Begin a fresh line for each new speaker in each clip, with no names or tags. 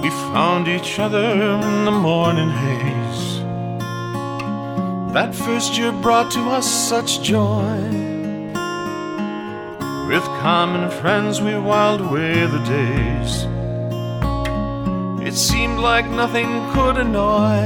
We found each other in the morning haze. That first year brought to us such joy. With common friends we whiled away the days. It seemed like nothing could annoy.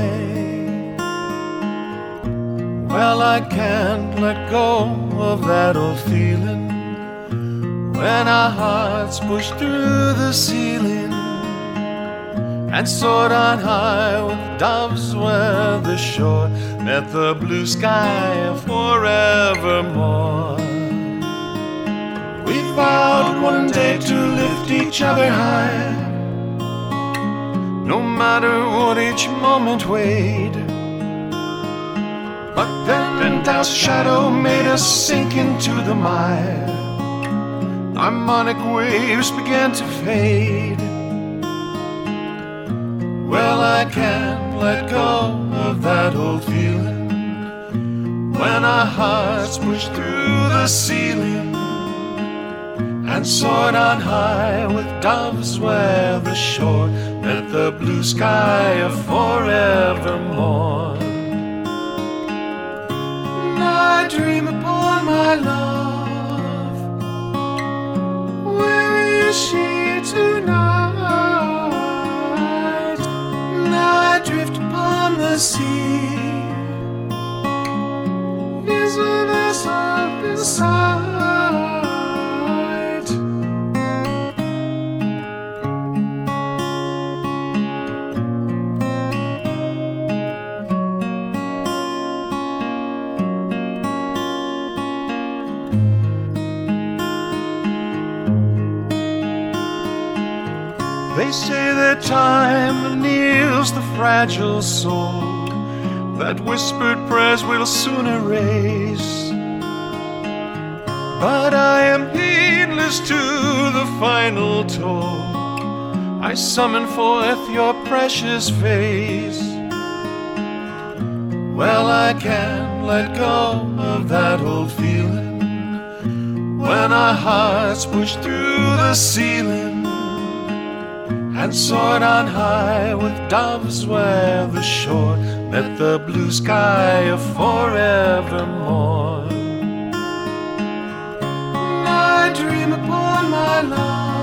Well, I can't let go of that old feeling when our hearts pushed through the ceiling and soared on high with doves where the shore met the blue sky forevermore. We vowed one day to lift each other high, no matter what each moment weighed. But then doubt's shadow made us sink into the mire. Harmonic waves began to fade. Well, I can't let go of that old feeling when our hearts pushed through the ceiling and soared on high with doves where the shore met the blue sky of forevermore. And I dream upon my love, where is she tonight? And I drift upon the sea, is a vessel inside. They say that time anneals the fragile soul, that whispered prayers will soon erase. But I am heedless to the final toll. I summon forth your precious face. Well, I can't let go of that old feeling when our hearts push through the ceiling and soared on high with doves where the shore met the blue sky of forevermore. And I dream upon my love,